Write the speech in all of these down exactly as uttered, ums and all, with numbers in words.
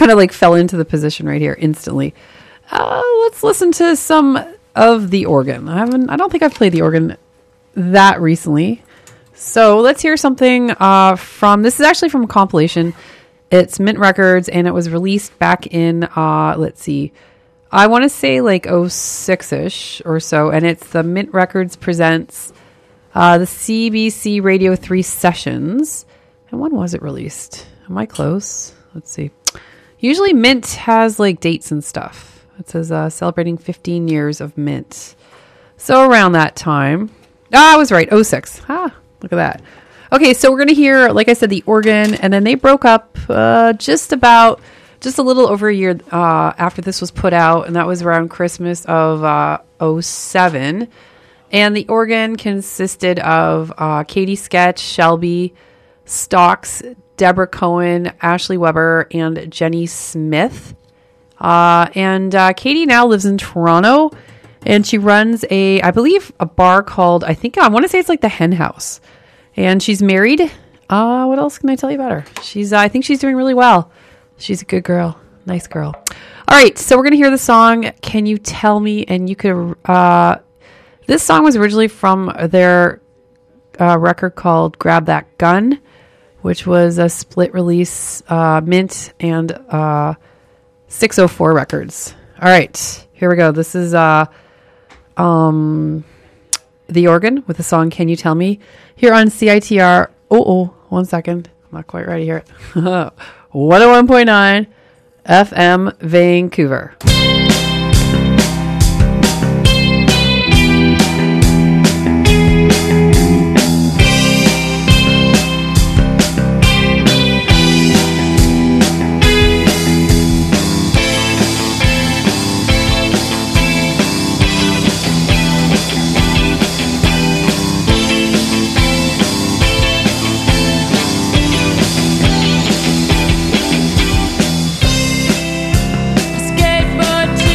kind of like fell into the position right here instantly. Uh, let's listen to some of the organ. I haven't, I don't think I've played the organ that recently. So let's hear something uh, from, this is actually from a compilation. It's Mint Records, and it was released back in, uh, let's see, I want to say like oh six-ish or so. And it's the Mint Records presents uh, the C B C Radio three sessions. And when was it released? Am I close? Let's see. Usually Mint has like dates and stuff. It says uh, celebrating fifteen years of Mint. So around that time. Ah, I was right. oh six. Ah, look at that. Okay, so we're going to hear, like I said, the organ. And then they broke up uh, just about, just a little over a year uh, after this was put out. And that was around Christmas of uh, oh seven. And the organ consisted of uh, Katie Sketch, Shelby, Stocks, Deborah Cohen, Ashley Weber, and Jenny Smith. Uh, and uh, Katie now lives in Toronto, and she runs a, I believe, a bar called, I think, I want to say it's like the Hen House. And she's married. Uh, what else can I tell you about her? She's, uh, I think she's doing really well. She's a good girl. Nice girl. All right, so we're going to hear the song, Can You Tell Me? And you could, uh, this song was originally from their uh, record called Grab That Gun, which was a split release, uh, Mint and uh, six oh four Records. All right, here we go. This is uh, um, the organ with the song Can You Tell Me? Here on C I T R. Oh, oh, one second. I'm not quite ready to hear it. one oh one point nine F M Vancouver. Skateboard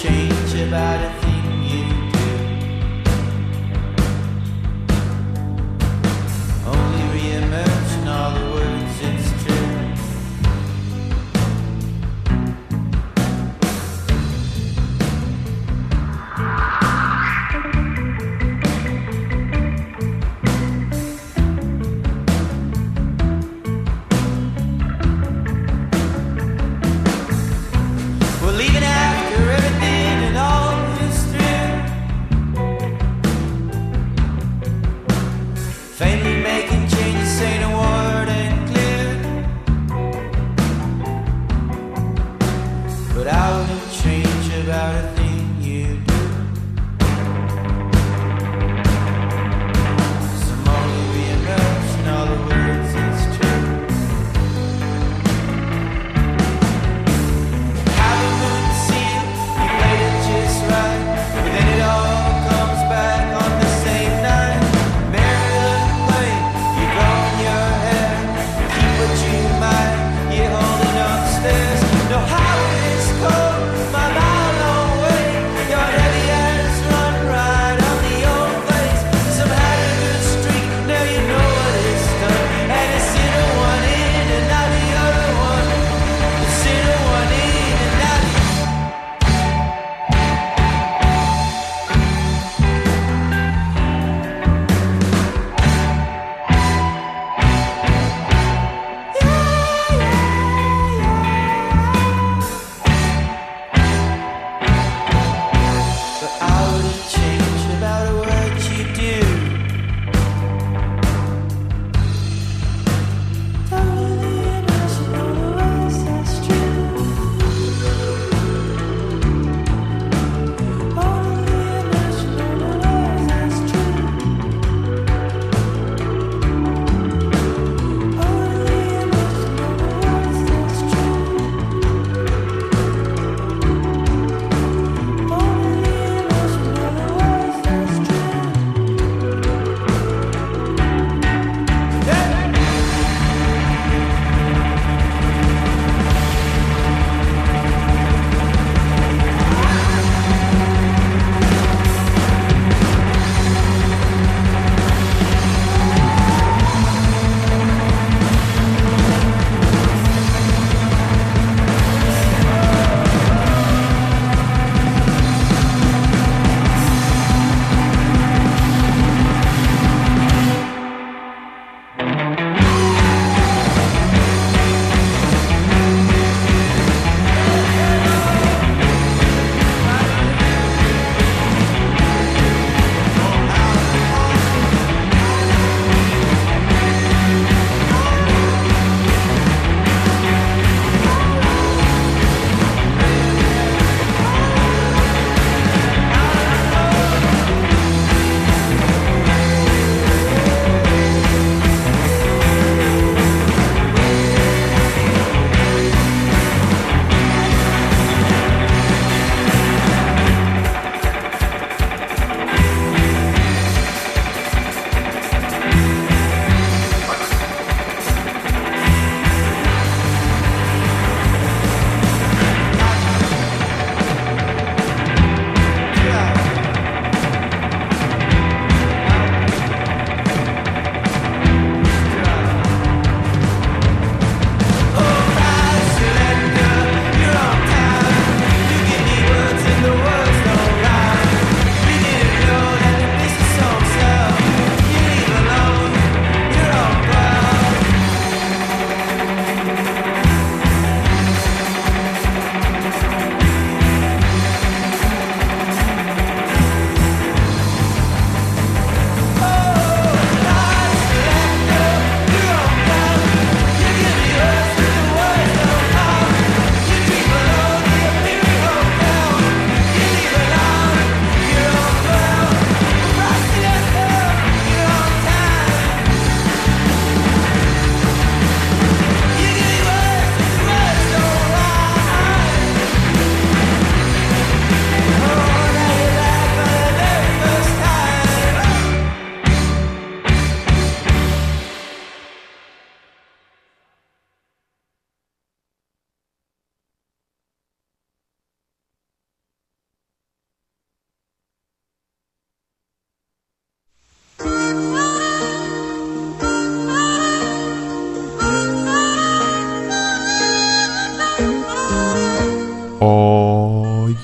change about a thing you do. Only re-emerge in all the words, it's true. We're leaving after everything and all is through. Faintly making changes, saying a word ain't clear. But I wouldn't change about a thing you do. 'Cause I'm only re-emerged in all the words, it's true. How the moon seal, you played it just right, but then it all comes back on the same night. Marry the way you grow your hair, keep what you might, you're holding upstairs. No how it is cold, my mind long way.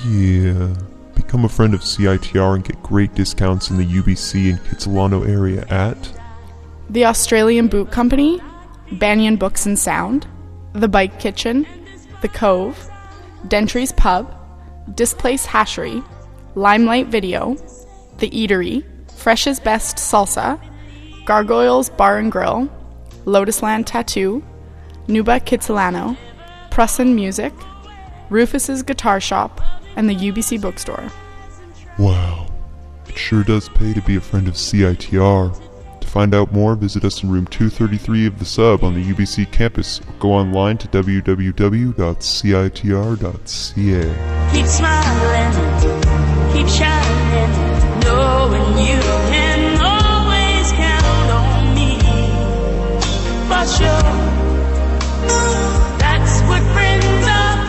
Yeah. Become a friend of C I T R and get great discounts in the U B C and Kitsilano area at The Australian Boot Company, Banyan Books and Sound, The Bike Kitchen, The Cove, Dentry's Pub, Displace Hashery, Limelight Video, The Eatery, Fresh's Best Salsa, Gargoyles Bar and Grill, Lotusland Tattoo, Nuba Kitsilano, Prussin Music, Rufus's Guitar Shop, and the U B C Bookstore. Wow. It sure does pay to be a friend of C I T R. To find out more, visit us in room two thirty-three of the Sub on the U B C campus or go online to w w w dot c i t r dot c a. Keep smiling, keep shining, knowing you can always count on me. For sure, that's what friends are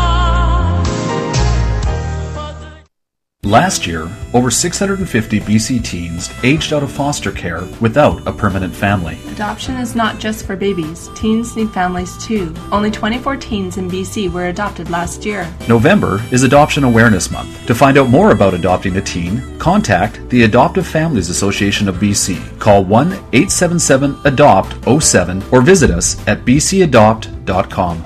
for. Last year, over six hundred fifty B C teens aged out of foster care without a permanent family. Adoption is not just for babies. Teens need families too. Only twenty-four teens in B C were adopted last year. November is Adoption Awareness Month. To find out more about adopting a teen, contact the Adoptive Families Association of B C. Call one eight seven seven adopt oh seven or visit us at b c adopt dot com.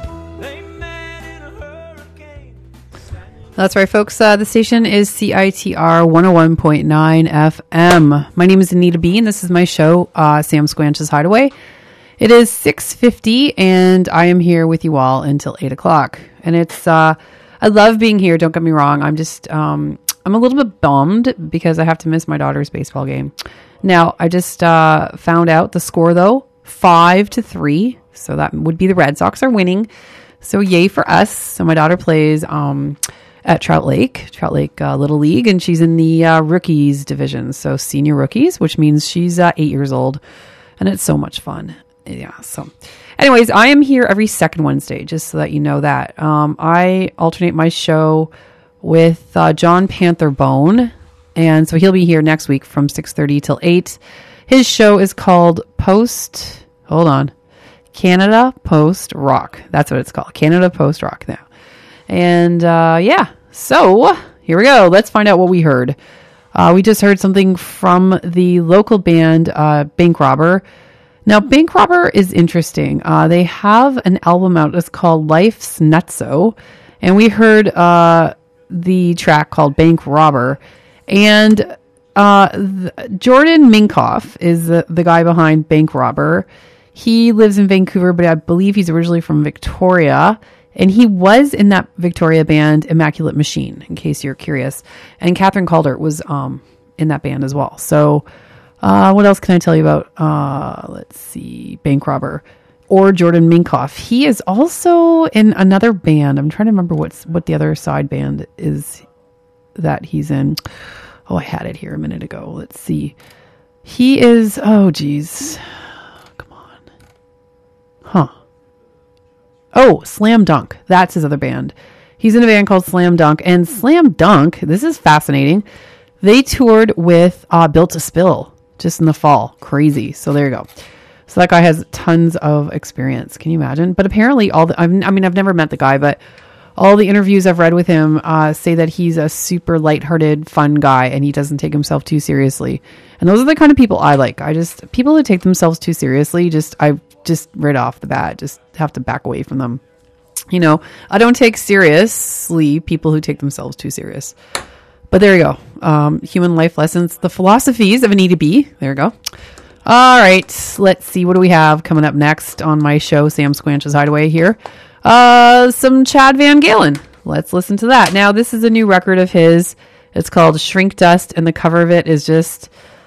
That's right, folks. Uh, the station is C I T R one oh one point nine F M. My name is Anita B, and this is my show, uh, Sam Squanch's Hideaway. It is six fifty, and I am here with you all until eight o'clock. And it's, uh, I love being here, don't get me wrong. I'm just, um, I'm a little bit bummed because I have to miss my daughter's baseball game. Now, I just uh, found out the score, though, five to three. So that would be the Red Sox are winning. So yay for us. So my daughter plays... Um, at Trout Lake, Trout Lake uh, Little League, and she's in the uh, rookies division, so senior rookies, which means she's uh, eight years old, and it's so much fun. Yeah, so anyways, I am here every second Wednesday, just so that you know that. Um, I alternate my show with uh, John Panther Bone, and so he'll be here next week from six thirty till eight. His show is called Post, hold on, Canada Post Rock. That's what it's called, Canada Post Rock now. And uh, yeah, so here we go. Let's find out what we heard. Uh, we just heard something from the local band uh, Bank Robber. Now, Bank Robber is interesting. Uh, they have an album out that's called Life's Nutso. And we heard uh, the track called Bank Robber. And uh, th- Jordan Minkoff is the, the guy behind Bank Robber. He lives in Vancouver, but I believe he's originally from Victoria. And he was in that Victoria band, Immaculate Machine, in case you're curious. And Catherine Calder was um, in that band as well. So uh, what else can I tell you about, uh, let's see, Bank Robber or Jordan Minkoff? He is also in another band. I'm trying to remember what's what the other side band is that he's in. Oh, I had it here a minute ago. Let's see. He is, oh, geez. Come on. Huh. Oh, Slam Dunk. That's his other band. He's in a band called Slam Dunk. And Slam Dunk, this is fascinating. They toured with uh, Built to Spill just in the fall. Crazy. So there you go. So that guy has tons of experience. Can you imagine? But apparently, all the, I mean, I've never met the guy, but all the interviews I've read with him uh, say that he's a super lighthearted, fun guy, and he doesn't take himself too seriously. And those are the kind of people I like. I just, people who take themselves too seriously, just, I just right off the bat, just have to back away from them. You know, I don't take seriously people who take themselves too serious. But there you go. Um, human life lessons, the philosophies of Anita B. There you go. All right. Let's see. What do we have coming up next on my show, Sam Squanch's Hideaway here? Uh, some Chad Van Galen. Let's listen to that. Now, this is a new record of his. It's called Shrink Dust, and the cover of it is just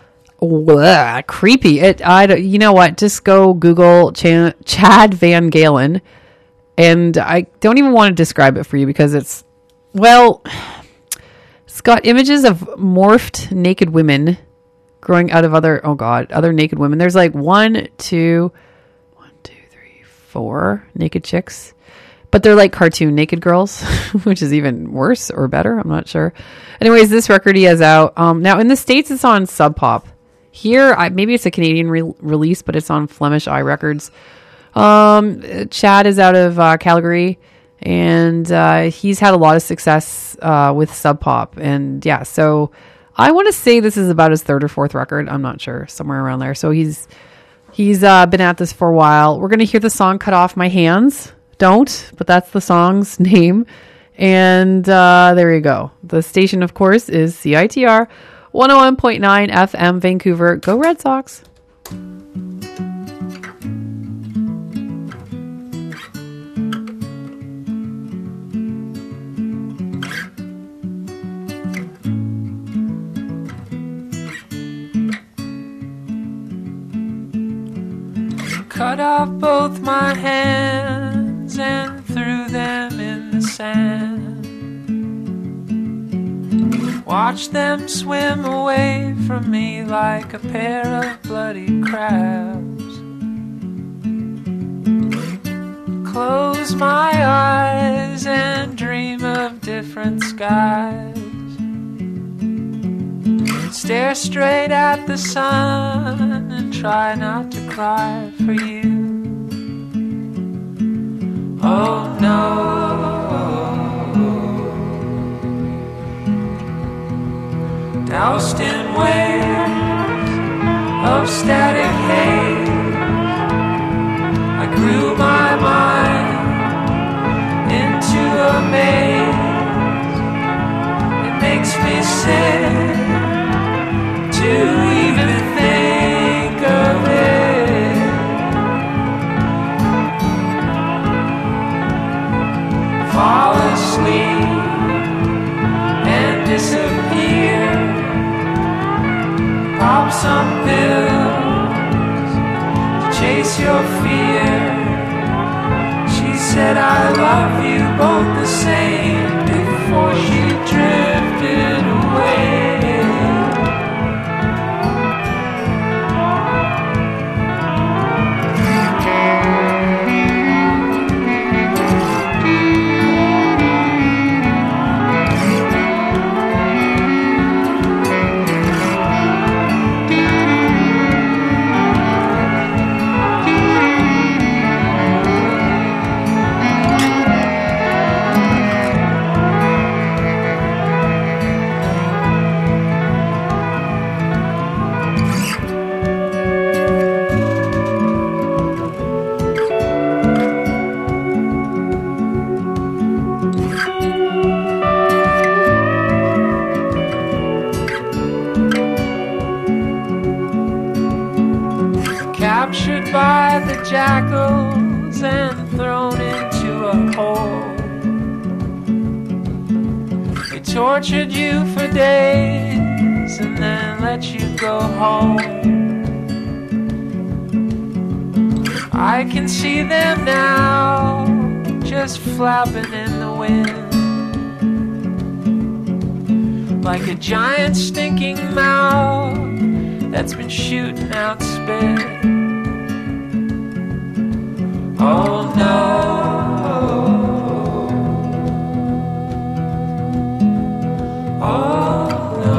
bleh, creepy. It, I, you know what? Just go Google Ch- Chad Van Galen, and I don't even want to describe it for you because it's, well, it's got images of morphed naked women growing out of other, oh God, other naked women. There's like one, two, one, two, three, four naked chicks. But they're like cartoon naked girls, which is even worse or better. I'm not sure. Anyways, this record he has out. Um, now, in the States, it's on Sub Pop. Here, I, maybe it's a Canadian re- release, but it's on Flemish Eye Records. Um, Chad is out of uh, Calgary, And uh, he's had a lot of success uh, with Sub Pop. And yeah, so I want to say this is about his third or fourth record. I'm not sure, somewhere around there. So he's he's uh, been at this for a while. We're going to hear the song Cut Off My Hands. Don't, but that's the song's name. And uh, there you go. The station, of course, is C I T R one oh one point nine F M Vancouver. Go Red Sox. Cut off both my hands and threw them in the sand. Watch them swim away from me like a pair of bloody crabs. Close my eyes and dream of different skies. Stare straight at the sun and try not to cry for you. Oh no. Doused in waves of static haze, I grew my mind into a maze. It makes me sick to even think of it. Fall asleep and disappear. Pop some pills to chase your fear. She said I love you both the same before she drifted away. Captured by the jackals and thrown into a hole. They tortured you for days and then let you go home. I can see them now, just flapping in the wind, like a giant stinking mouth that's been shooting out spit. Oh no. Oh no.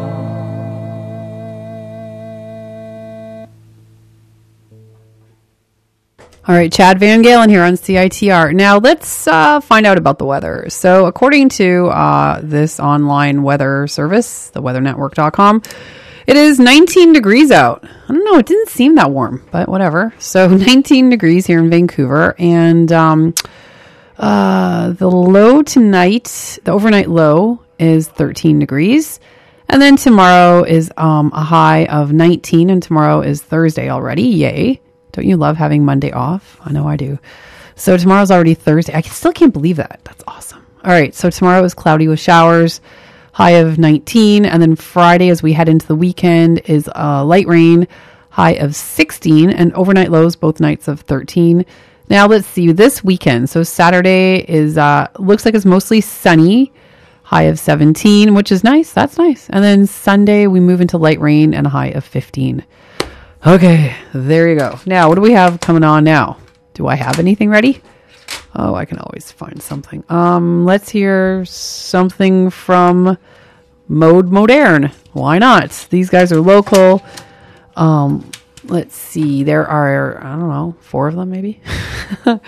All right, Chad Van Galen here on C I T R. Now let's uh, find out about the weather. So according to uh, this online weather service, the weather network dot com, it is nineteen degrees out. I don't know, it didn't seem that warm, but whatever. So nineteen degrees here in Vancouver. And um, uh, the low tonight, the overnight low is thirteen degrees. And then tomorrow is um, a high of nineteen. And tomorrow is Thursday already. Yay. Don't you love having Monday off? I know I do. So tomorrow's already Thursday. I still can't believe that. That's awesome. All right. So tomorrow is cloudy with showers. High of nineteen, and then Friday as we head into the weekend is uh, light rain, high of sixteen, and overnight lows both nights of thirteen. Now let's see this weekend. So Saturday is uh, looks like it's mostly sunny, high of seventeen, which is nice. That's nice. And then Sunday we move into light rain and a high of fifteen. Okay, there you go. Now what do we have coming on now? Do I have anything ready? Oh, I can always find something. Um, let's hear something from Mode Moderne. Why not? These guys are local. Um, let's see. There are, I don't know, four of them maybe.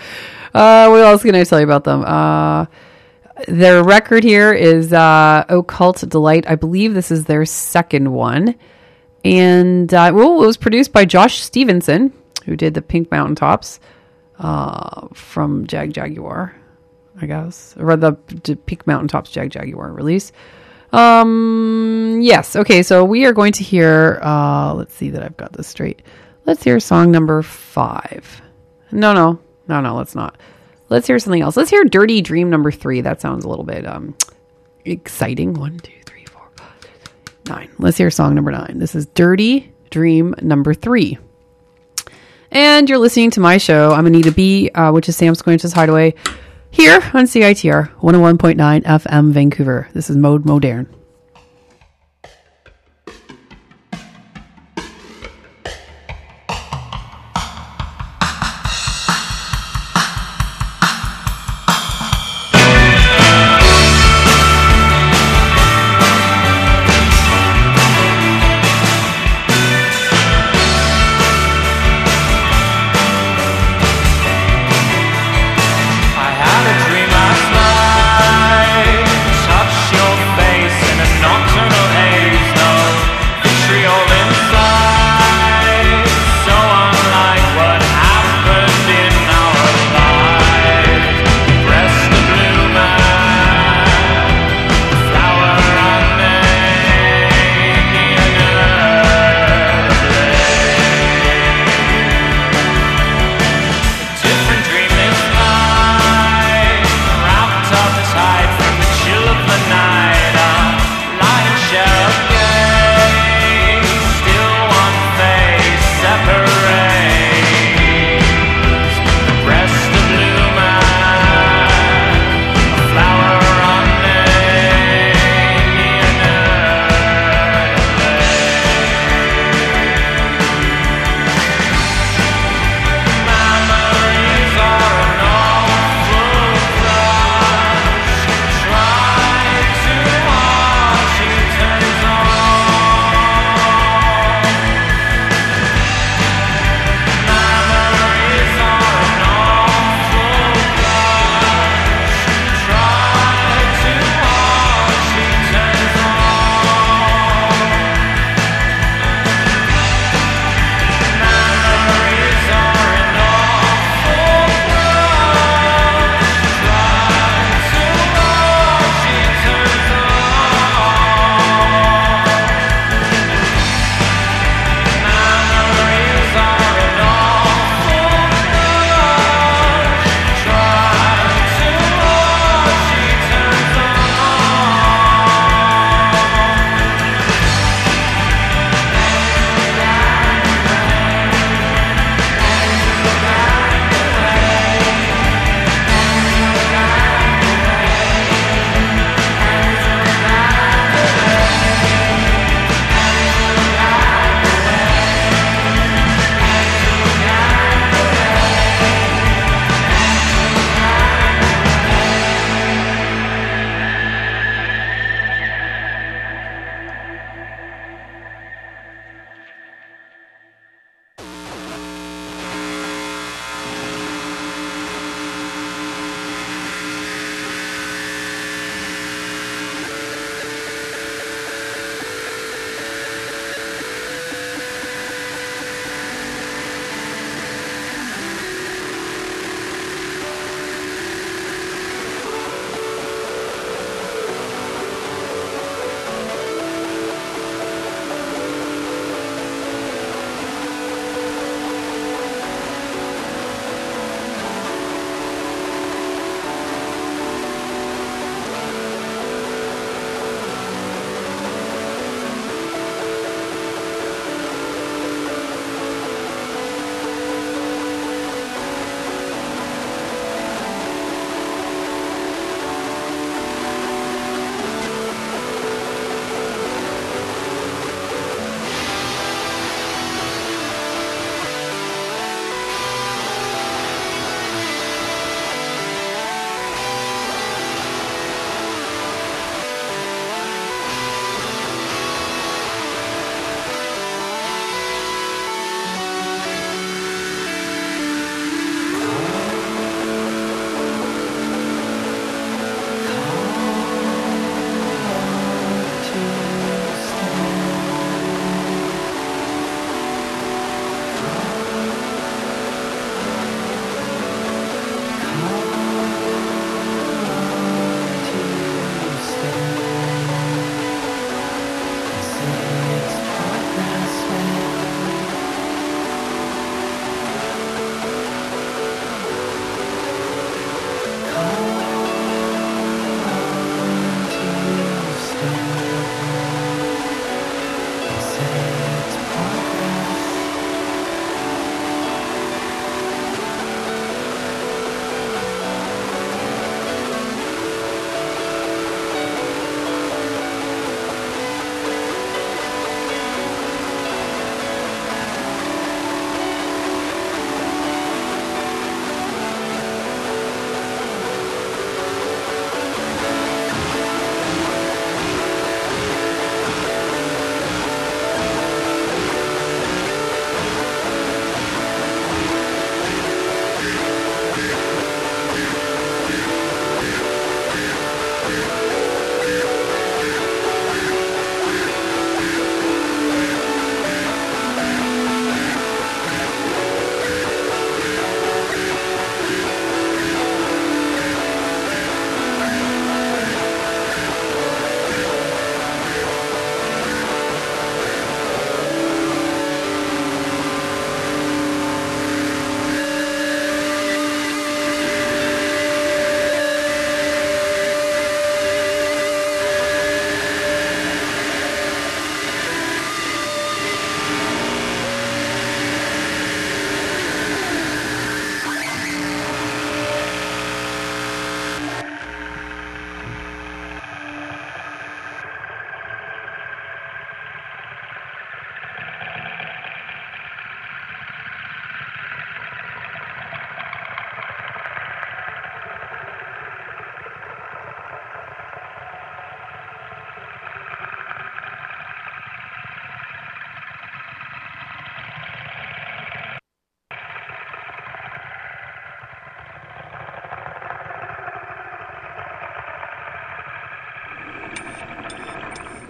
Uh, what else can I tell you about them? Uh, their record here is uh, Occult Delight. I believe this is their second one. And uh, well, it was produced by Josh Stevenson, who did the Pink Mountaintops uh, from Jag Jaguar, I guess. Or the, the Pink Mountaintops Jag Jaguar release. Um, yes. Okay, so we are going to hear, uh, let's see that I've got this straight. Let's hear song number five. No, no, no, no, let's not. Let's hear something else. Let's hear Dirty Dream number three. That sounds a little bit um, exciting. One, two, three, four, five, six, seven, nine. Let's hear song number nine. This is Dirty Dream number three. And you're listening to my show. I'm Anita B., uh, which is Sam Squinch's Hideaway, here on C I T R one oh one point nine F M Vancouver. This is Mode Moderne. I had a dream last night, touched your face and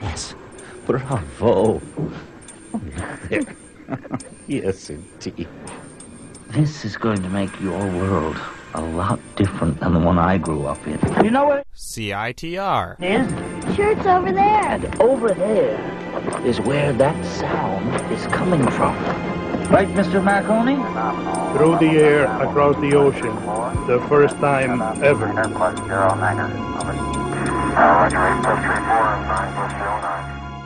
Yes. Bravo. Oh, look there. Yes, indeed. This is going to make your world a lot different than the one I grew up in. You know what C I T R is? Sure, it's over there. And over there is where that sound is coming from. Right, Mister Marconi? Through the air, across the ocean. The first time ever. Uh, Roger, eight plus three four, nine plus zero nine.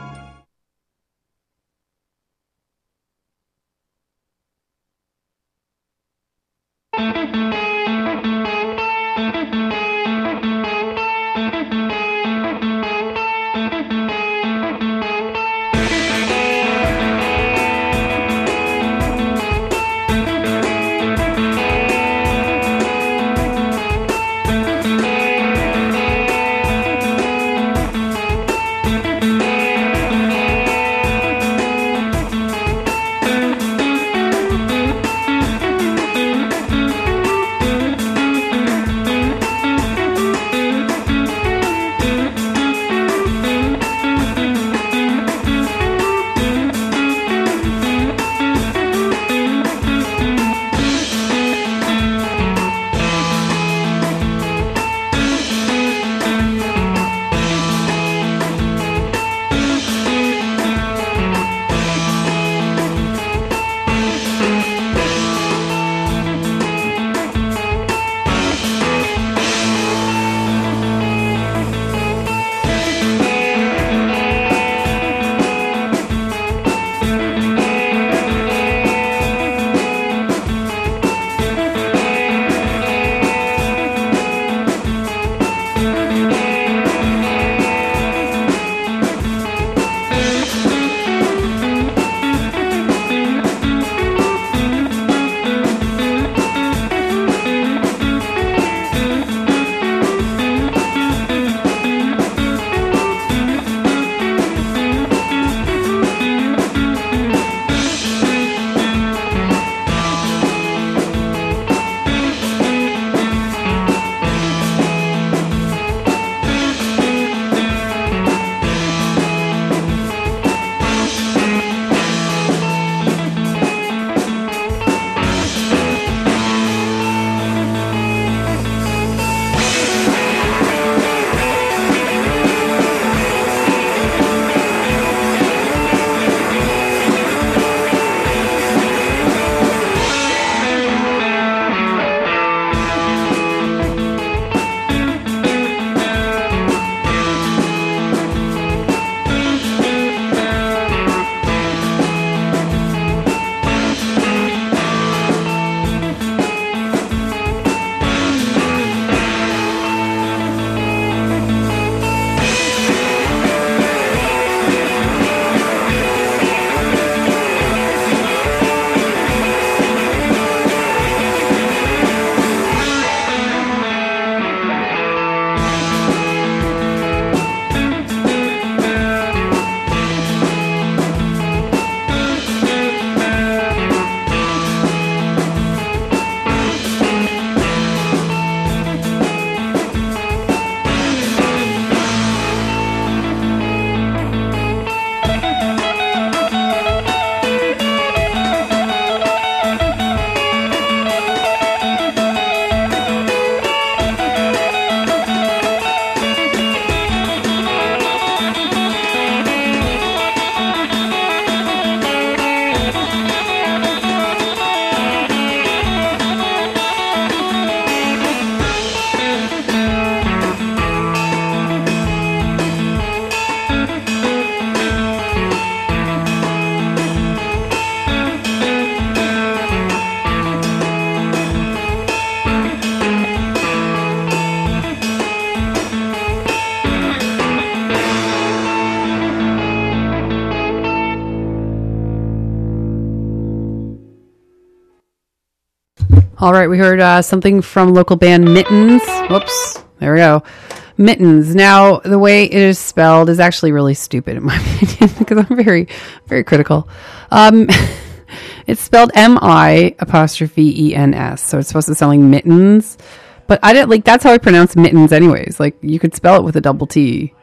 All right, we heard uh, something from local band Mittens. Whoops, there we go. Mittens. Now, the way it is spelled is actually really stupid in my opinion because I'm very, very critical. Um, it's spelled M I apostrophe E N S, so it's supposed to sound like mittens. But I didn't like that's how I pronounce mittens, anyways. Like you could spell it with a double T,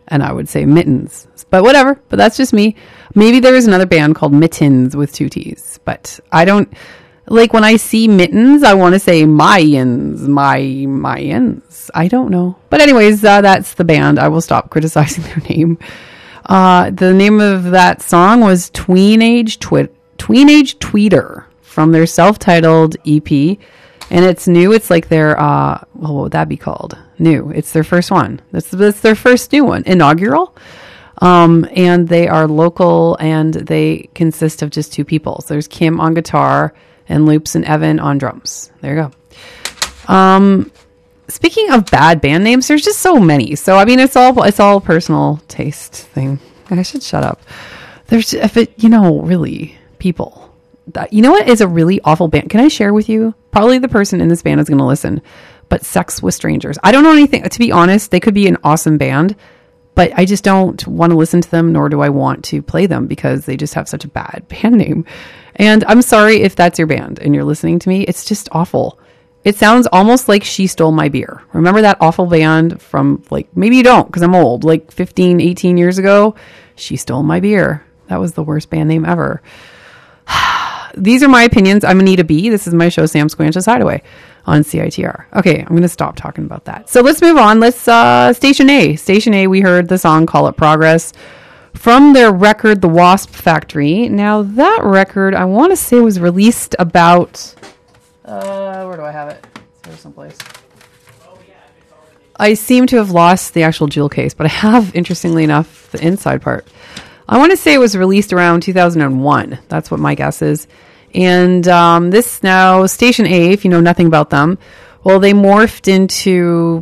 And I would say mittens, but whatever. But that's just me. Maybe there is another band called Mittens with two T's, but I don't like when I see mittens, I want to say Mayans, my Mayans. I don't know. But anyways, uh, that's the band. I will stop criticizing their name. Uh, the name of that song was Tweenage Twit, Tweenage Tweeter from their self-titled E P. And it's new. It's like their, uh, well, what would that be called? New. It's their first one. That's, that's their first new one. Inaugural. Um, and they are local and they consist of just two people. So there's Kim on guitar and Loops and Evan on drums. There you go. Um, speaking of bad band names, there's just so many. So, I mean, it's all, it's all personal taste thing. I should shut up. There's, if it, you know, really people. That, you know what is a really awful band? Can I share with you? Probably the person in this band is going to listen, but Sex with Strangers. I don't know anything. To be honest, they could be an awesome band, but I just don't want to listen to them, nor do I want to play them because they just have such a bad band name. And I'm sorry if that's your band and you're listening to me. It's just awful. It sounds almost like She Stole My Beer. Remember that awful band from, like, maybe you don't because I'm old, like fifteen, eighteen years ago? She Stole My Beer. That was the worst band name ever. These are my opinions. I'm Anita B. This is my show, Sam Squanch's Hideaway on C I T R. Okay, I'm going to stop talking about that. So let's move on. Let's, uh, Station A. Station A, we heard the song Call It Progress from their record, The Wasp Factory. Now, that record, I want to say was released about, uh, where do I have it? It's here someplace. I seem to have lost the actual jewel case, but I have, interestingly enough, the inside part. I want to say it was released around two thousand one. That's what my guess is. And um, this now, Station A, if you know nothing about them, well, they morphed into,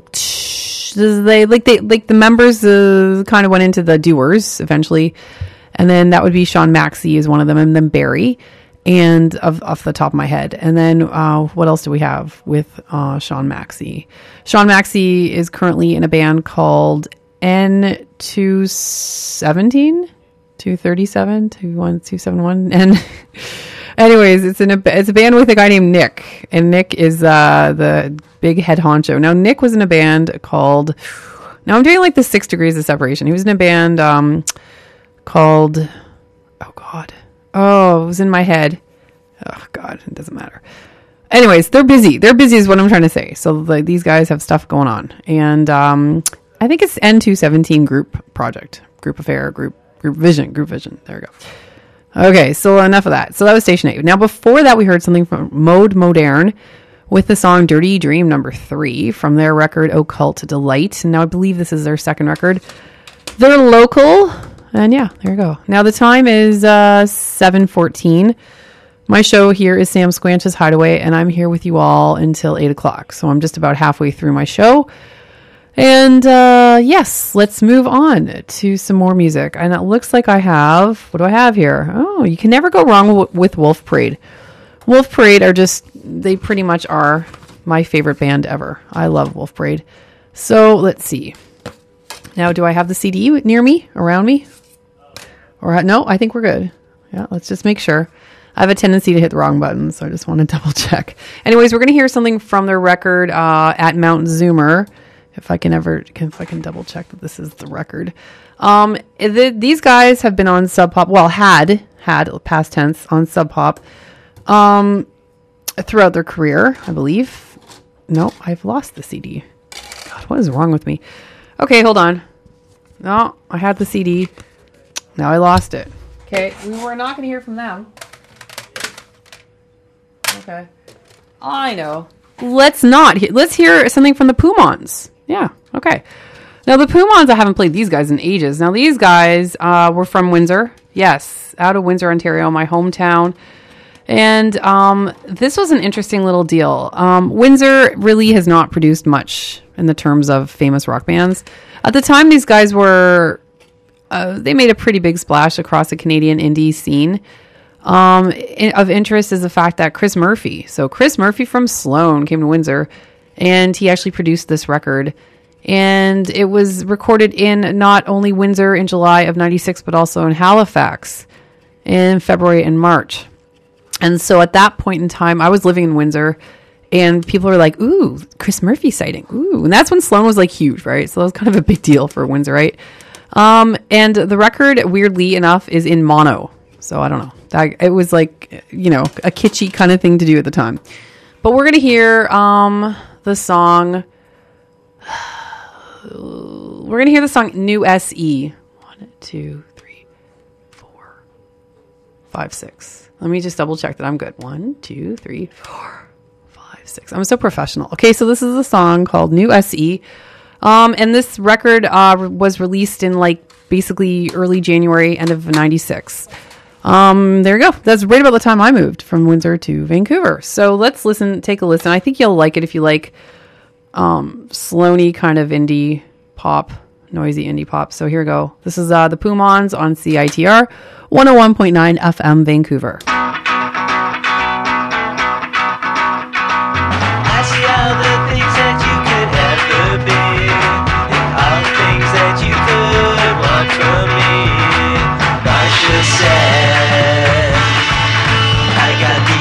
they like they like the members uh, kind of went into the doers eventually, and then that would be Sean Maxey is one of them, and then Barry, and of off the top of my head, and then uh, what else do we have with uh, Sean Maxey? Sean Maxey is currently in a band called N two seventeen. two thirty-seven, two one two seven one, and anyways, it's in a it's a band with a guy named Nick, and Nick is uh, the big head honcho. Now, Nick was in a band called. Now I'm doing like the Six Degrees of Separation. He was in a band um, called. Oh God! Oh, it was in my head. Oh God! It doesn't matter. Anyways, they're busy. They're busy is what I'm trying to say. So like these guys have stuff going on, and um, I think it's N two seventeen Group Project, Group Affair, Group. Group Vision, Group Vision. There we go. Okay, so enough of that. So that was Station eight. Now, before that, we heard something from Mode Moderne with the song Dirty Dream number three from their record Occult Delight. And now I believe this is their second record. They're local. And yeah, there we go. Now the time is uh, seven fourteen. My show here is Sam Squanch's Hideaway, and I'm here with you all until eight o'clock. So I'm just about halfway through my show. And uh, yes, let's move on to some more music. And it looks like I have, what do I have here? Oh, you can never go wrong w- with Wolf Parade. Wolf Parade are just, they pretty much are my favorite band ever. I love Wolf Parade. So let's see. Now, do I have the C D near me, around me? Or no, I think we're good. Yeah, let's just make sure. I have a tendency to hit the wrong button, so I just want to double check. Anyways, we're going to hear something from their record uh, At Mount Zoomer. If I can ever, if I can double check that this is the record. Um, the, these guys have been on Sub Pop, well, had, had, past tense, on Sub Pop um, throughout their career, I believe. No, I've lost the C D. God, what is wrong with me? Okay, hold on. No, I had the C D. Now I lost it. Okay, we were not going to hear from them. Okay. I know. Let's not. Let's hear something from the Pumons. Yeah, okay. Now, the Pumons, I haven't played these guys in ages. Now, these guys uh, were from Windsor. Yes, out of Windsor, Ontario, my hometown. And um, this was an interesting little deal. Um, Windsor really has not produced much in the terms of famous rock bands. At the time, these guys were... Uh, they made a pretty big splash across the Canadian indie scene. Um, in, of interest is the fact that Chris Murphy, so Chris Murphy from Sloan came to Windsor, and he actually produced this record. And it was recorded in not only Windsor in July of ninety-six, but also in Halifax in February and March. And so at that point in time, I was living in Windsor, and people were like, ooh, Chris Murphy sighting. Ooh. And that's when Sloan was like huge, right? So that was kind of a big deal for Windsor, right? Um, and the record, weirdly enough, is in mono. So I don't know. That, it was like, you know, a kitschy kind of thing to do at the time. But we're going to hear um, the song. We're going to hear the song New S E. One, two, three, four, five, six. Let me just double check that I'm good. One, two, three, four, five, six. I'm so professional. Okay, so this is a song called New S E. Um, and this record uh, was released in like basically early January, end of ninety-six. Um, there you go. That's right about the time I moved from Windsor to Vancouver. So let's listen, take a listen. I think you'll like it if you like um, Sloaney kind of indie pop, noisy indie pop. So here we go. This is uh, the Pumons on C I T R one oh one point nine F M Vancouver. I see all the things that you could ever be, and all the things that you could want from me. Marsha said, I got the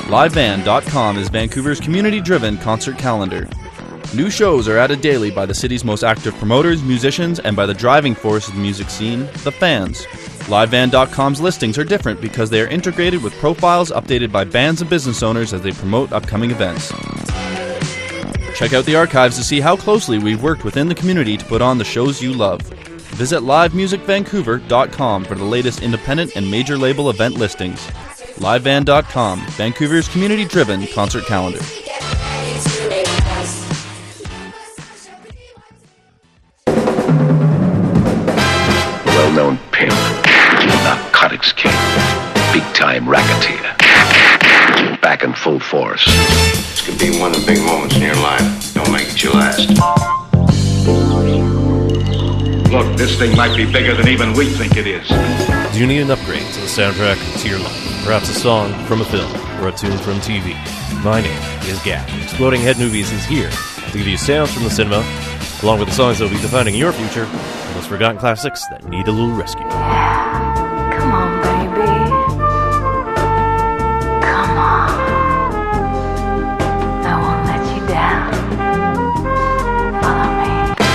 live band dot com is Vancouver's community-driven concert calendar. New shows are added daily by the city's most active promoters, musicians, and by the driving force of the music scene, the fans. live band dot com's listings are different because they are integrated with profiles updated by bands and business owners as they promote upcoming events. Check out the archives to see how closely we've worked within the community to put on the shows you love. Visit live music vancouver dot com for the latest independent and major label event listings. live band dot com, Vancouver's community-driven concert calendar. Well-known pimp, narcotics king, big-time racketeer, back in full force. This could be one of the big moments in your life. Don't make it your last. Look, this thing might be bigger than even we think it is. Do you need an upgrade to the soundtrack to your life? Perhaps a song from a film or a tune from T V? My name is Gap. Exploding Head Movies is here to give you sounds from the cinema, along with the songs that will be defining your future, and those forgotten classics that need a little rescue. Come on, baby. Come on. I won't let you down. Follow me.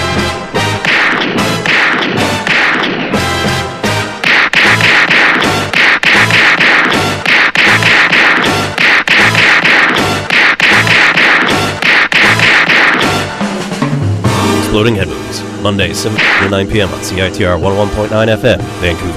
Exploding Head Movies, Monday, seven to nine p.m. on C I T R one oh one point nine F M, Vancouver.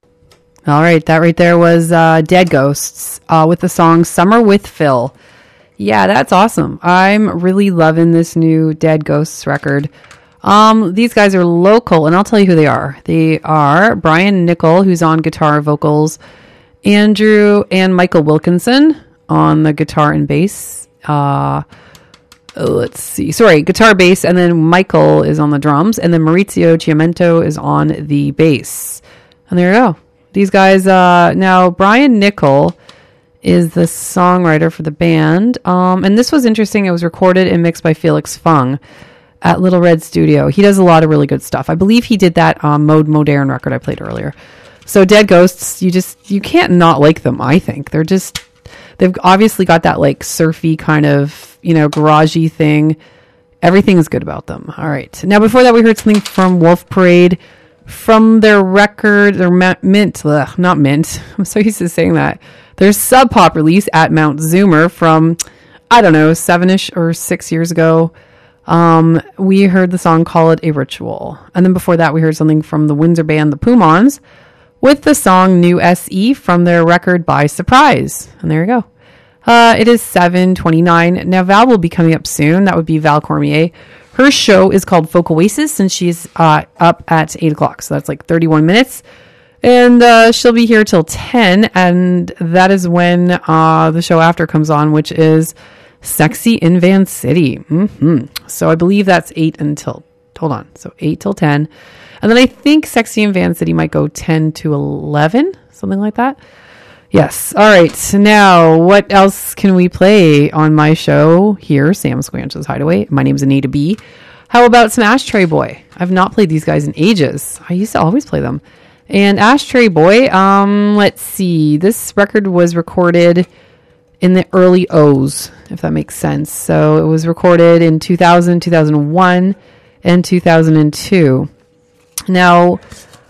All right, that right there was uh, Dead Ghosts uh, with the song Summer with Phil. Yeah, that's awesome. I'm really loving this new Dead Ghosts record. Um, these guys are local, and I'll tell you who they are. They are Brian Nickel, who's on guitar vocals, Andrew and Michael Wilkinson on the guitar and bass. Uh, let's see. Sorry, guitar, bass, and then Michael is on the drums, and then Maurizio Chiamento is on the bass. And there you go. These guys, uh, now Brian Nickel is the songwriter for the band. Um, and this was interesting. It was recorded and mixed by Felix Fung at Little Red Studio. He does a lot of really good stuff. I believe he did that um, Mode Modern record I played earlier. So Dead Ghosts, you just, you can't not like them, I think. They're just, they've obviously got that like surfy kind of, you know, garagey thing. Everything's good about them. All right. Now before that we heard something from Wolf Parade from their record, their ma- mint, ugh, not mint. I'm so used to saying that. Their Sub Pop release at Mount Zoomer from, I don't know, seven-ish or six years ago. Um, we heard the song Call It a Ritual. And then before that, we heard something from the Windsor band, the Pumons, with the song New S E from their record By Surprise. And there you go. Uh, it is seven twenty-nine. Now, Val will be coming up soon. That would be Val Cormier. Her show is called Folk Oasis, and she's uh, up at eight o'clock. So that's like thirty-one minutes. And uh, she'll be here till ten, and that is when uh, the show after comes on, which is Sexy in Van City. Mm-hmm. So I believe that's eight until, hold on, so eight till ten. And then I think Sexy in Van City might go ten to eleven, something like that. Yes. All right. Now, what else can we play on my show here, Sam Squanch's Hideaway? My name is Anita B. How about some Ashtray Boy? I've not played these guys in ages. I used to always play them. And Ashtray Boy, um, let's see. This record was recorded in the early O's, if that makes sense. So it was recorded in two thousand, two thousand one, and two thousand two. Now,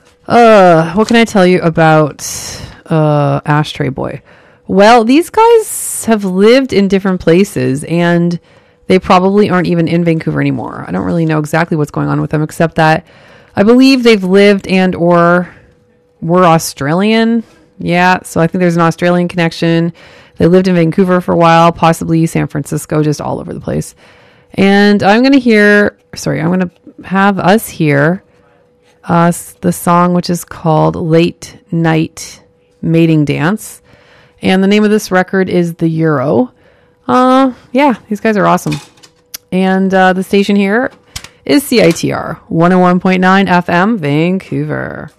uh, what can I tell you about uh, Ashtray Boy? Well, these guys have lived in different places, and they probably aren't even in Vancouver anymore. I don't really know exactly what's going on with them, except that I believe they've lived and or were Australian. Yeah, so I think there's an Australian connection. They lived in Vancouver for a while, possibly San Francisco, just all over the place. And I'm going to hear, sorry, I'm going to have us hear uh, the song, which is called Late Night Mating Dance. And the name of this record is The Euro. Uh, yeah, these guys are awesome. And uh, the station here is C I T R, one oh one point nine F M, Vancouver.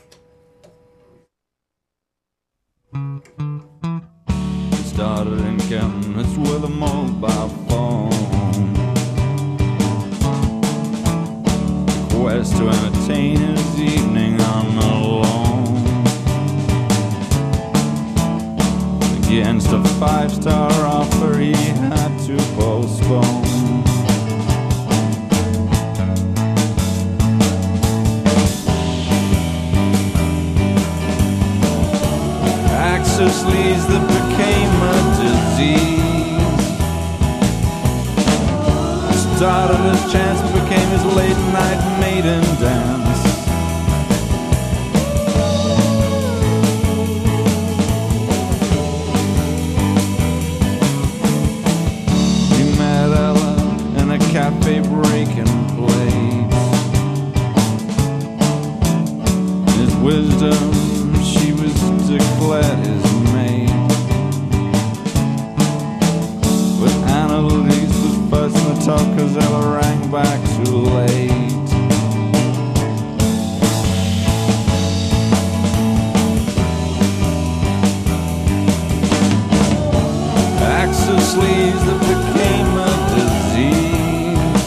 Started in Chemnitz with a mobile phone. Quest to entertain his evening on the lawn. Against a five-star offer he had to postpone. Access leads that became a disease. Started as chance and became his late night maiden dance. He met Ella in a cafe breaking plates. His wisdom, she was declared his mate. But Annalise was buzzing the talk cause Ella rang back too late. Access sleeves that became a disease.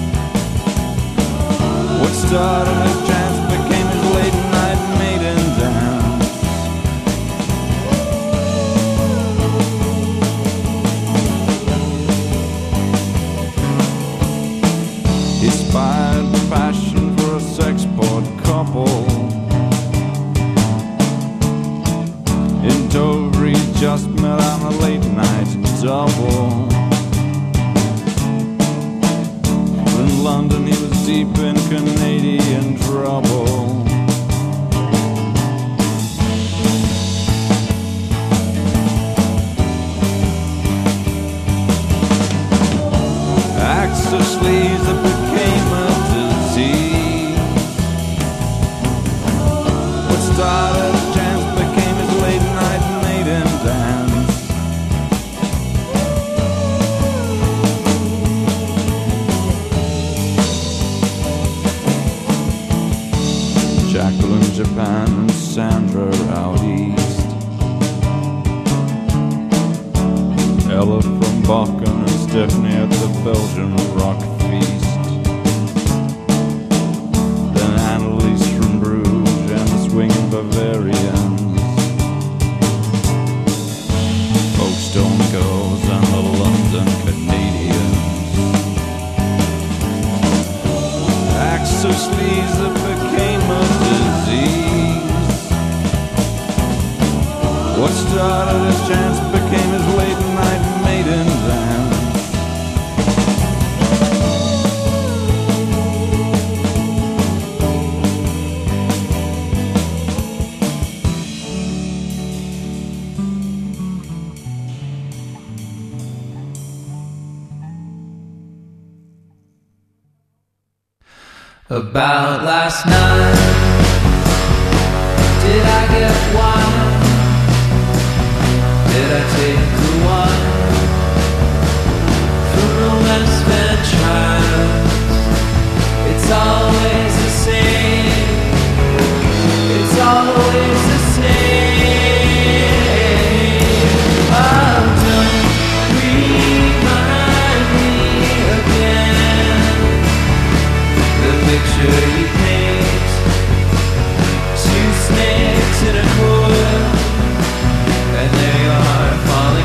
What started as chance became his late night maiden dance. He spied passion for a sex-port couple. In Dover he just met on a late night double. In London he was deep in Canadian trouble. acts so sleaze that became a disease. What started as chance became his late night maiden dance. Jacqueline, Japan, and Sandra out east. Ella from Bakken and Stephanie at the Belgian rock feast. Then Annalise from Bruges and the swinging Bavarians. Folkestone Girls and the London Canadians. Acts so sleaze that became a disease. What started as chance became his late night maiden dance. About last night, did I get wine? Did I take the wine from the West Van trials? It's always the same. It's always the same. Oh, don't remind me again. The picture you paint, two snakes in a coil, and they are falling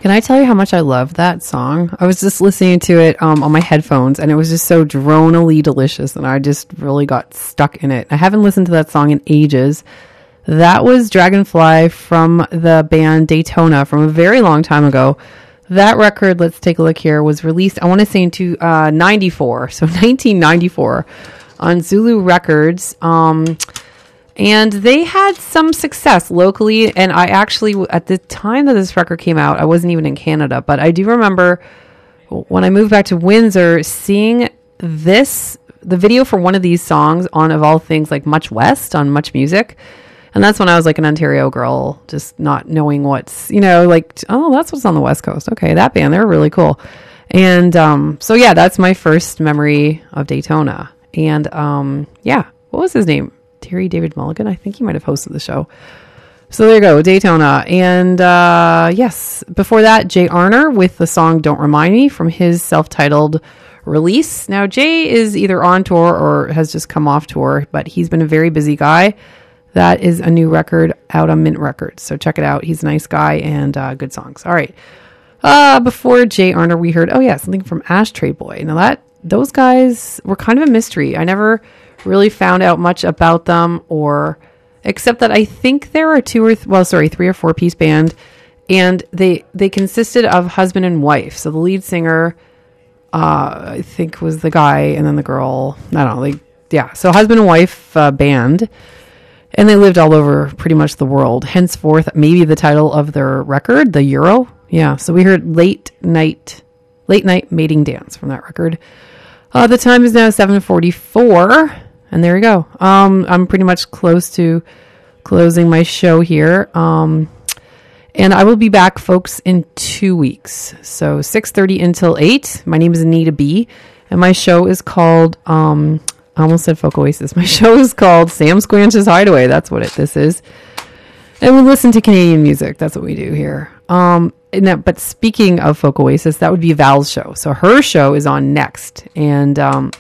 Can I tell you how much I love that song? I was just listening to it um, on my headphones, and it was just so dronally delicious, and I just really got stuck in it. I haven't listened to that song in ages. That was Dragonfly from the band Daytona from a very long time ago. That record, let's take a look here, was released, I want to say, into uh, ninety-four, so nineteen ninety-four, on Zulu Records. Um... And they had some success locally. And I actually, at the time that this record came out, I wasn't even in Canada. But I do remember when I moved back to Windsor, seeing this, the video for one of these songs on, of all things, like Much West on Much Music. And that's when I was like an Ontario girl, just not knowing what's, you know, like, oh, that's what's on the West Coast. Okay, that band, they're really cool. And um, so, yeah, that's my first memory of Daytona. And um, yeah, what was his name? Terry David Mulligan. I think he might have hosted the show. So there you go, Daytona. And uh, yes, before that, Jay Arner with the song Don't Remind Me from his self-titled release. Now, Jay is either on tour or has just come off tour, but he's been a very busy guy. That is a new record out on Mint Records. So check it out. He's a nice guy and uh, good songs. All right. Uh, before Jay Arner, we heard, oh yeah, something from Ashtray Boy. Now that, those guys were kind of a mystery. I never really found out much about them, or except that I think there are two or th- well, sorry, three or four piece band, and they they consisted of husband and wife. So the lead singer, uh, I think, was the guy, and then the girl. I don't know. Like, yeah, so husband and wife uh, band, and they lived all over pretty much the world. Henceforth, maybe the title of their record, the Euro. Yeah. So we heard late night, late night mating dance from that record. Uh, the time is now seven forty-four. And there we go. Um, I'm pretty much close to closing my show here. Um, and I will be back, folks, in two weeks. So six thirty until eight. My name is Anita B. And my show is called, um, I almost said Folk Oasis. My show is called Sam Squanch's Hideaway. That's what it, this is. And we listen to Canadian music. That's what we do here. Um, and that, but speaking of Folk Oasis, that would be Val's show. So her show is on next. And, um,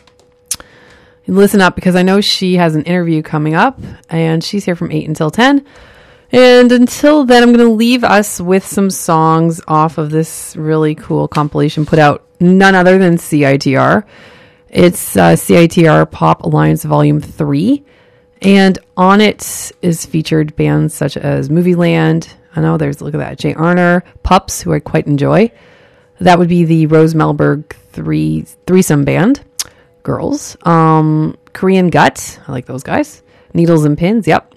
listen up, because I know she has an interview coming up, and she's here from eight until ten. And until then, I'm going to leave us with some songs off of this really cool compilation put out none other than C I T R. It's uh, C I T R Pop Alliance Volume three. And on it is featured bands such as Movie Land. I know there's, look at that, Jay Arner, Pups, who I quite enjoy. That would be the Rose Melberg three threesome band. Girls, um, Korean Gut, I like those guys. Needles and Pins, yep.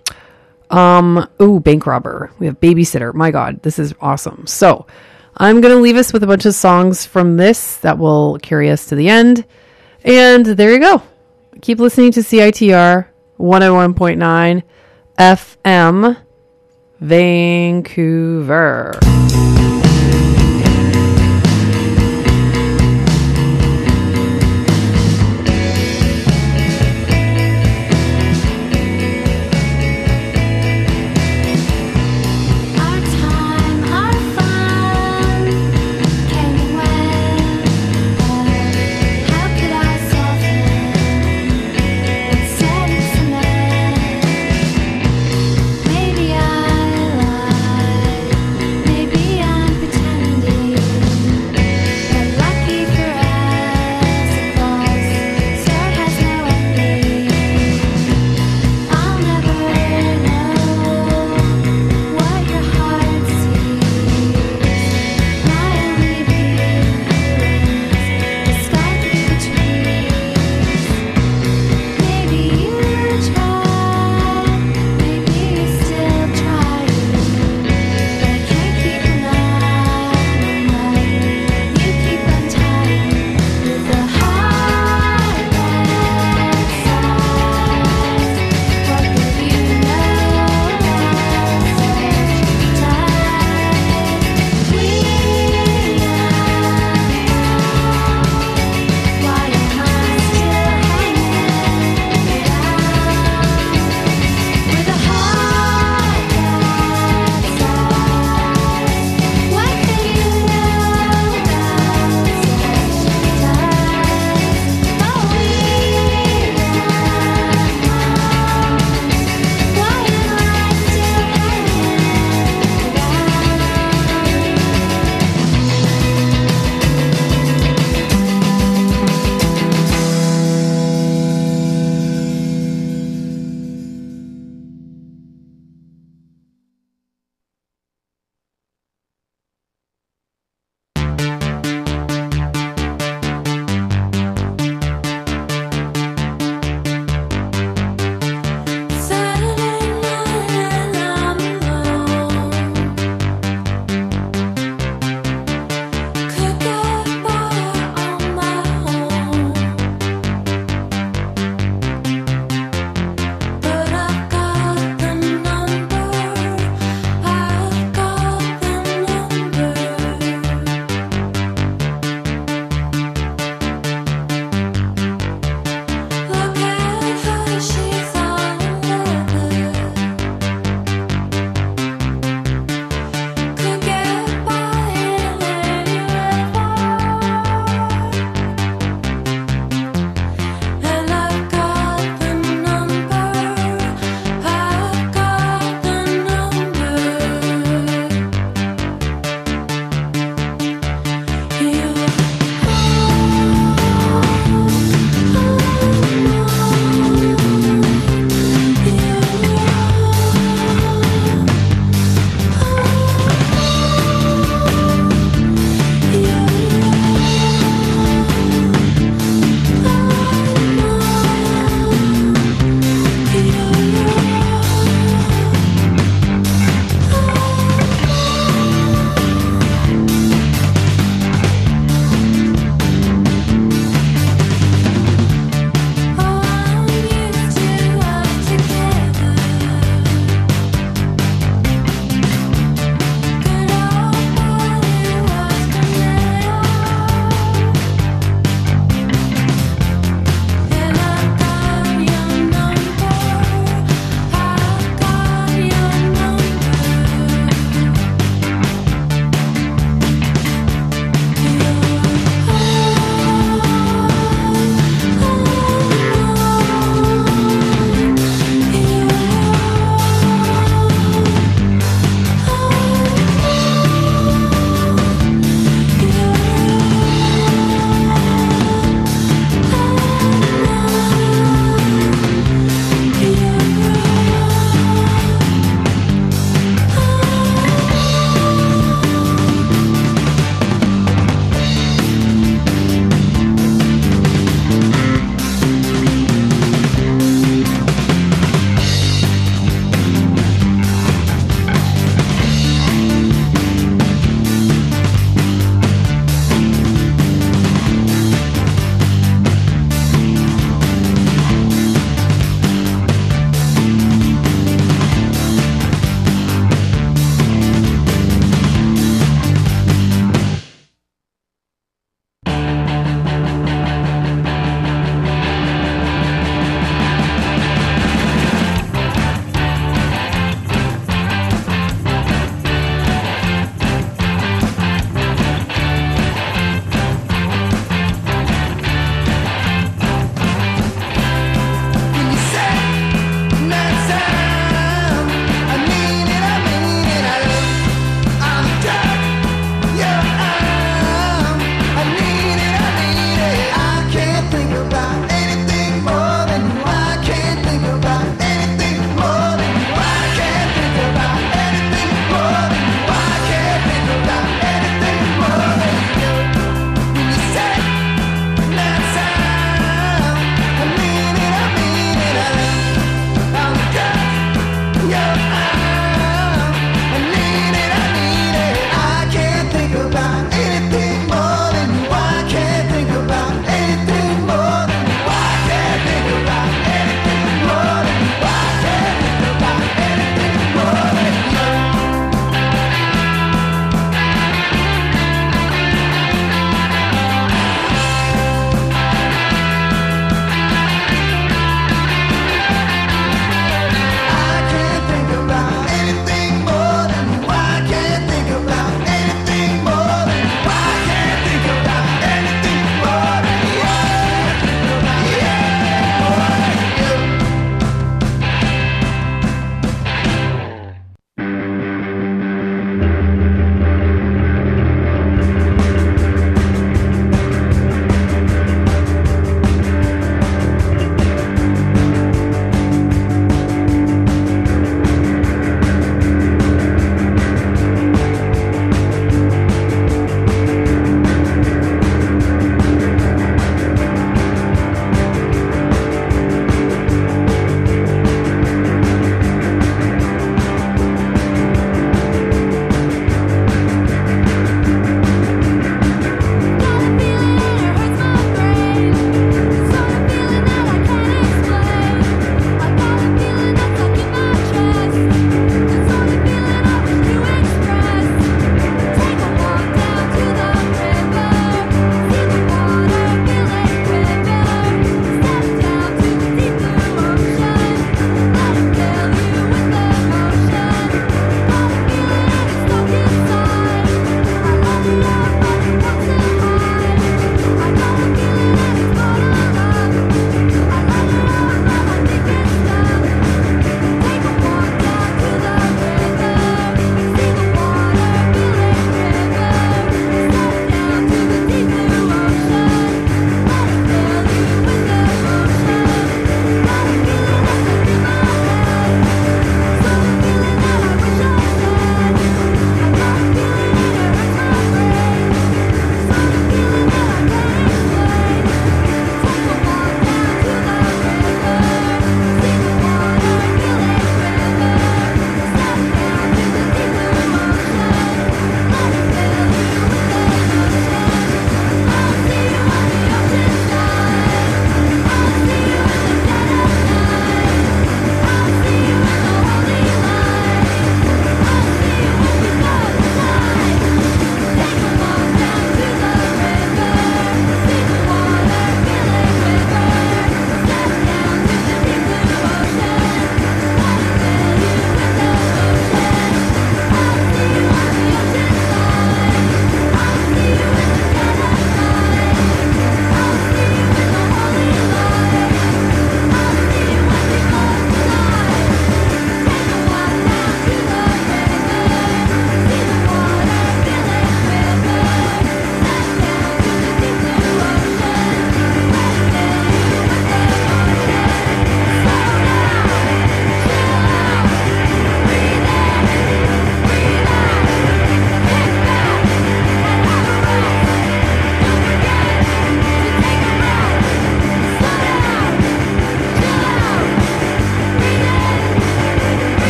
Um, ooh, Bank Robber. We have Babysitter. My God, this is awesome. So I'm going to leave us with a bunch of songs from this that will carry us to the end. And there you go. Keep listening to C I T R one oh one point nine F M Vancouver. Maybe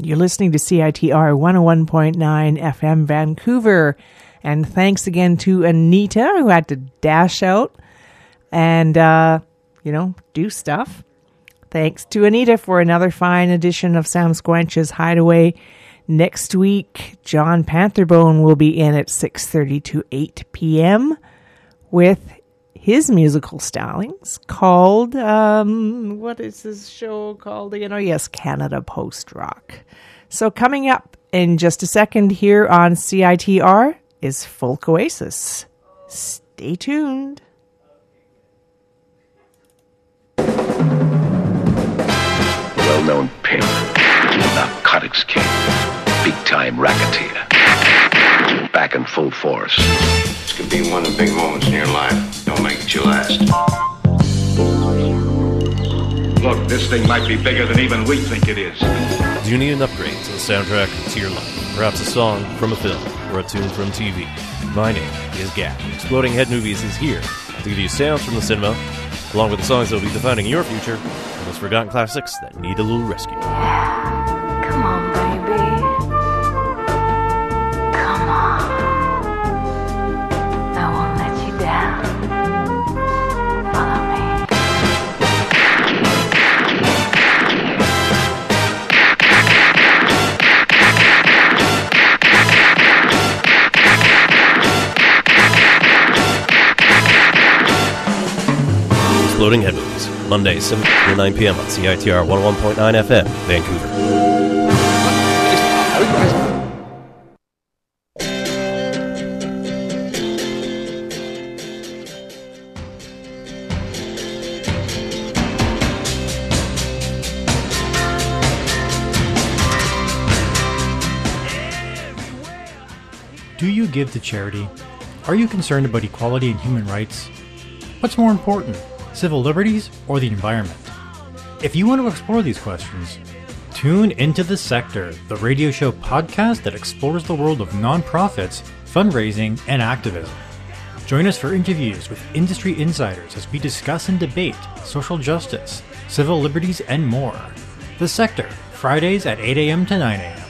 You're listening to C I T R one oh one point nine F M Vancouver. And thanks again to Anita, who had to dash out and, uh, you know, do stuff. Thanks to Anita for another fine edition of Sam Squanch's Hideaway. Next week, John Pantherbone will be in at six thirty to eight p.m. with his musical stylings called, um, what is this show called again? Oh, yes, Canada Post Rock. So coming up in just a second here on C I T R is Folk Oasis. Stay tuned. Well-known pimp, narcotics king, big-time racketeer, back in full force. This could be one of the big moments in your life. Don't make it your last. Look, this thing might be bigger than even we think it is. Do you need an upgrade to the soundtrack to your life? Perhaps a song from a film or a tune from T V? My name is Gap. Exploding Head Movies is here to give you sounds from the cinema, along with the songs that will be defining your future, and those forgotten classics that need a little rescue. Come on, baby. Come on. I won't let you down. Follow me. Exploding Head Movies, Monday, seven to nine p.m. on C I T R one oh one point nine F M, Vancouver. Do you give to charity? Are you concerned about equality and human rights? What's more important, civil liberties or the environment? If you want to explore these questions, tune into The Sector, the radio show podcast that explores the world of nonprofits, fundraising, and activism. Join us for interviews with industry insiders as we discuss and debate social justice, civil liberties, and more. The Sector, Fridays at eight a.m. to nine a.m.